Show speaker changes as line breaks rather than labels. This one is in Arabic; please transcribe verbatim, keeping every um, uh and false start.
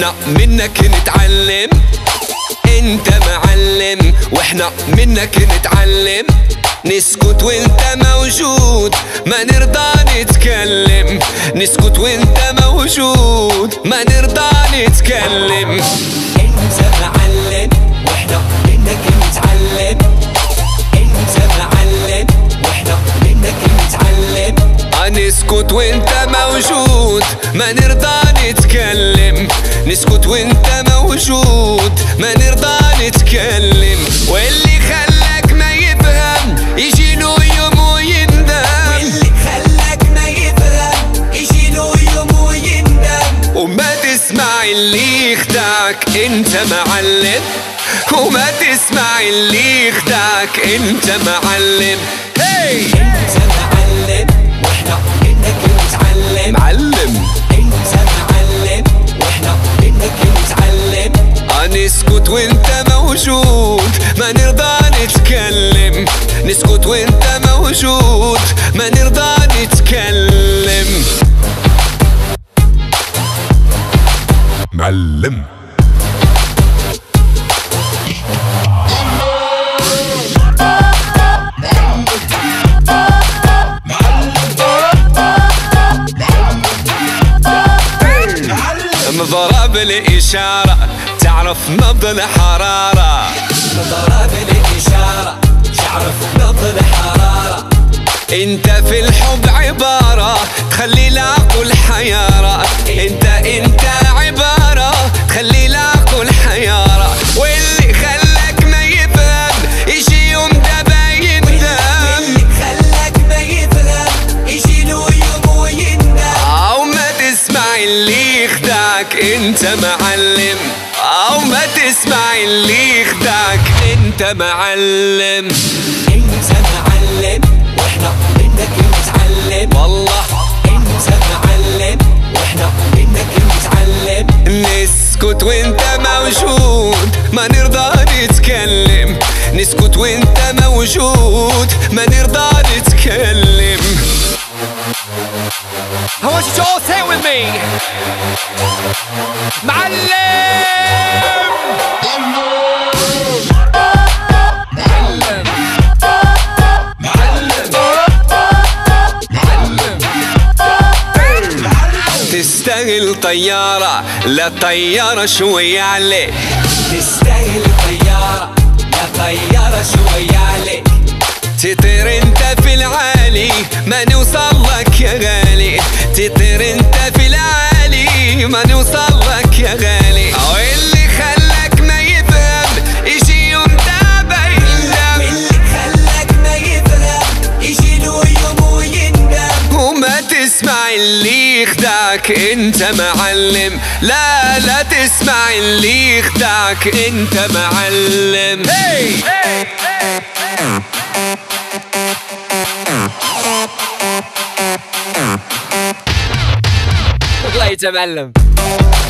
واحنا منك نتعلم. انت معلم واحنا منك نتعلم. نسكت وانت موجود ما نرضى نتكلم. نسكت وانت موجود ما نرضى نتكلم.
انت معلم واحنا منك نتعلم. انت معلم واحنا منك نتعلم.
نسكت وانت موجود ما نرضى نتكلم. نسكت وانت موجود ما نرضى نتكلم. واللي خلاك ما يفهم يجيله يوم ويندم.
واللي خلاك ما يفهم يجيله يوم ويندم.
وما تسمع اللي يخدعك انت معلم. وما تسمع اللي يخدعك انت معلم. هي
انت معلم واحنا منك نتعلم.
معلم
انت معلم واحنا منك نتعلم.
نسكت وانت موجود ما نرضى نتكلم. نسكت وانت موجود ما نرضى نتكلم. معلم مضرب الإشارة تعرف نبض الحرارة.
مضرب الإشارة تعرف نبض الحرارة.
انت في الحب عبارة تخلي العقل حيارة. انت انت عبارة تخلي العقل حيارة. واللي خلاك ما يفهم يجي يوم دابا يندم.
واللي خلاك ما يفهم يجي له يوم ويندم.
او ما تسمع اللي يخدعك انت معلم. او ما تسمع اللي يخدعك انت معلم.
انت معلم واحنا منك نتعلم.
والله
انت معلم واحنا منك نتعلم.
نسكت وانت موجود ما نرضى نتكلم. نسكت وانت موجود ما نرضى نتكلم. I want you to all say it with me. معلم تستاهل طيارة لا طيارة شوية عليك.
تستاهل طيارة لا طيارة شوية عليك.
تطير انت في العالي ما نوصل لك يا غالي. تطير انت في العالي ما نوصل لك يا غالي. واللي خلاك ما يفهم يجي يوم دابا يندم.
واللي خلاك ما يفهم يجي له يوم ويندم.
وما تسمع اللي يخدعك انت معلم. لا لا تسمع اللي يخدعك انت معلم. هي والله يا معلم.